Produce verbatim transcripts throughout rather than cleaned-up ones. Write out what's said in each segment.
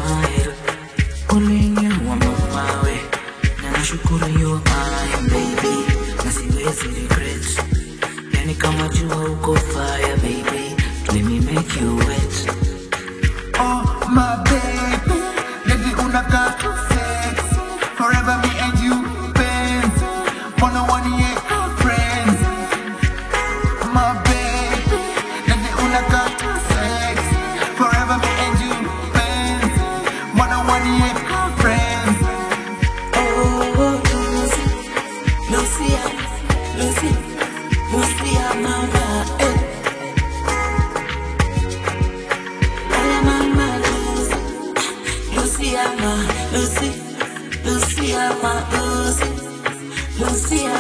smile. Pulling you on my way. Nashukuru you mine, baby. Na siwezi regret. Yani kama jua uko fire, baby. Let me make you wet. Oh my baby, baby unakaa sex. Forever me and you, friends. One on one year, friends. My baby, baby unakaa sex. Forever me and you, friends. One on one year, friends. Oh, Lucy, Lucia, Lucy, Lucia, mama, eh. Lucia, ma, Lucy, Lucia, ma, Lucy, Lucia.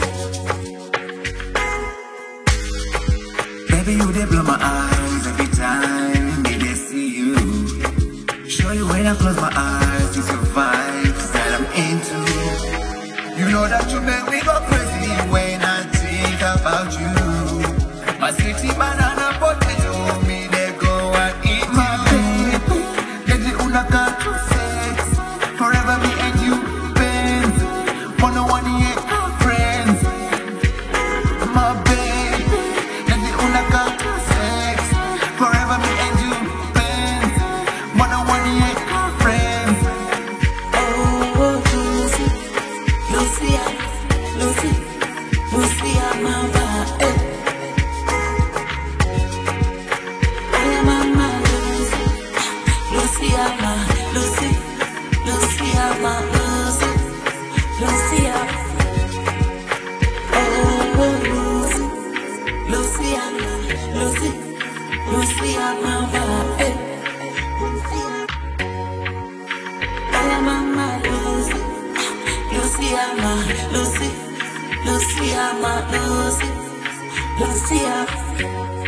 Baby, you they blow my eyes every time me they see you. Show you when I close my eyes, it's your vibes that I'm into. You know that you make me go crazy when I think about you. My city banana potato, me they go and eat my baby. Baby, unaka sex. Forever me and you, friends. One on one year, friends. My baby, baby, unaka sex. Forever me and you, friends. One on one year, friends. Oh, Lucy, Lucia, Lucy, Lucia, mama, eh. Mama, Lucy, Lucia, ma, Lucy, Lucia, ma, Lucy, Lucia. Oh, Lucy, Lucia, Lucy, Lucia, mama, eh. Mama, Lucy, Lucia, ma, Lucy, Lucia, ma, Lucy, Lucia.